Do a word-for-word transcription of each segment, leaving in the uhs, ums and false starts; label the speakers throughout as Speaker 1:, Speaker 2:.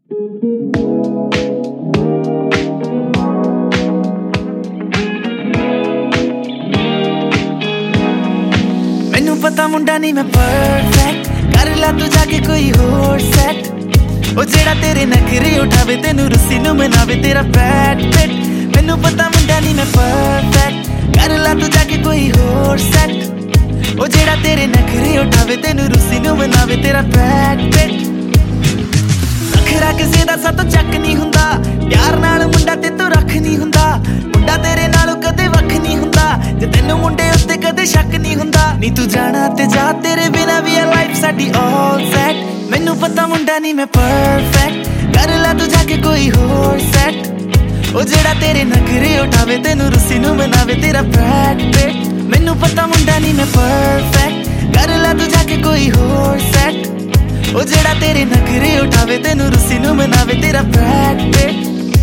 Speaker 1: मैनू पता मुंडा नहीं मैं परफेक्ट, कर ला तू जाके कोई होर सेट। ओ जेड़ा तेरे नखरे उठावे तेनू रुस्सी नू मनावे तेरा बैड फिट। मैनू पता मुंडा नहीं मैं परफेक्ट, कर ला तू जाके कोई होर सेट। ओ जेड़ा तेरे नखरे उठावे तेनू रुस्सी नू मनावे तेरा बैड फिट। नखरा किसे दा सा तो चक नहीं हुंदा, प्यार नाल मुंडा ते तू रख नहीं हुंदा। मुंडा तेरे नालों कदे वख नहीं हुंदा, जे तैनू मुंडे उत्ते कदे शक नहीं हुंदा। नी तू जाना ते जा, तेरे बिना भी है लाइफ साडी ऑल सेट। मैनू पता मुंडा नहीं मैं परफेक्ट, कर ला तू जाके कोई होर सेट। ओ जेड़ा तेरे नखरे उठावे तेनू रुस्सी नू मनावे तेरा बैड फिट। मैनू पता मुंडा नहीं मैं परफेक्ट, कर ला तू जाके कोई होर सेट। ओ जेड़ा तेरे नखरे उठावे तेनू रुस्सी नू मनावे तेरा बैड फिट।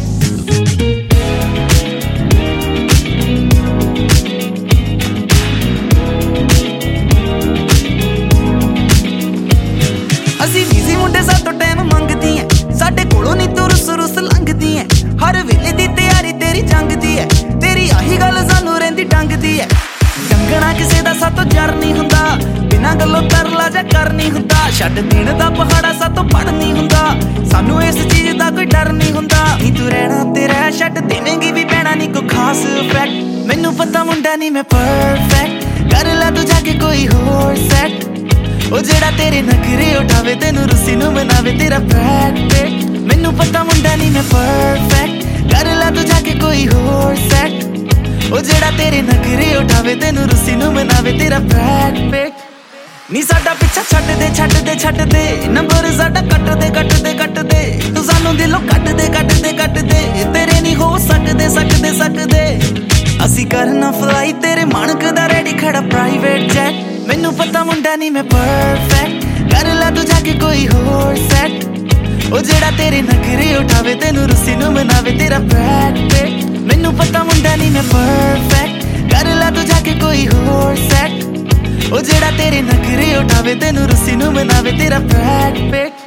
Speaker 1: ਅਸੀਂ ਬਿਜ਼ੀ ਮੁੰਡੇ ਸਾਤੋਂ ਟਾਈਮ ਮੰਗਦੀ ਐ, ਸਾਡੇ ਕੋਲੋਂ ਨੀ ਤੂੰ ਰੁੱਸ ਰੁੱਸ ਲੰਘਦੀ ਐ। ਹਰ ਵੇਲੇ ਦੀ ਤਿਆਰੀ ਤੇਰੀ ਜੰਗਦੀ ਐ, ਤੇਰੀ ਆਹੀ ਗੱਲ ਸਾਨੂੰ ਰਹਿੰਦੀ ਟੰਗਦੀ ਐ। ਡੰਗਣਾ ਕਿਸੇ ਦਾ ਸਾਤੋਂ ਜਰ ਨਹੀਂ ਹੁੰਦਾ, ਬਿਨਾਂ ਗੱਲੋਂ ਤਰਲਾ ਜਾ ਕਰ ਨਹੀਂ ਹੁੰਦਾ। ਛੱਡ ਦੇਣ ਦਾ ਪਹਾੜਾ ਸਾਤੋਂ ਪੜ ਨਹੀਂ ਹੁੰਦਾ, ਸਾਨੂੰ ਇਸ ਚੀਜ਼ ਦਾ ਕੋਈ ਡਰ ਨਹੀਂ ਹੁੰਦਾ। ਨੀ ਤੂੰ ਰਹਿਣਾ ਤੇ ਰਹਿ, ਛੱਡ ਦੇਵੇਂਗੀ ਵੀ ਪੈਣਾ ਨੀ ਕੋਈ ਖਾਸ ਇਫੈਕਟ। ਮੈਨੂੰ ਪਤਾ ਮੁੰਡਾ ਨਹੀਂ ਮੈਂ ਪਰਫੈਕਟ, ਕਰ ਲਾ ਤੂੰ ਜਾ ਕੇ ਕੋਈ ਹੋਰ ਸੈਟ। ओ जेड़ा तेरे नखरे उठावे तेनू रुस्सी नू मनावे तेरा बैड फिट। मैनू पता मुंडा नहीं मैं परफेक्ट, कर ला तू जाके कोई होर सेट। ओ जेड़ा तेरे नखरे उठावे तेनू रुस्सी नू मनावे तेरा बैड फिट। नी साडा पिछा छड्ड दे छड्ड दे छड्ड दे, नंबर साडा कट दे कट दे कट दे। तू सानू दिलों कट दे कट दे कट दे, तेरे नहीं हो सकदे सकदे सकदे। असी करना फ्लाई तेरे मानक दा रेडी खड़ा प्राइवेट जेट। मैनू पता मुंडा नहीं मैं परफेक्ट, कर ला तू जाके कोई होर सेट। ओ जेड़ा तेरे नखरे उठावे तेनू रुस्सी नू मनावे तेरा बैड फिट। मैनू पता मुंडा नहीं मैं परफेक्ट, कर ला तू जाके कोई होर सेट। ओ जेड़ा तेरे नखरे उठावे तेनू रुस्सी नू मनावे तेरा बैड फिट।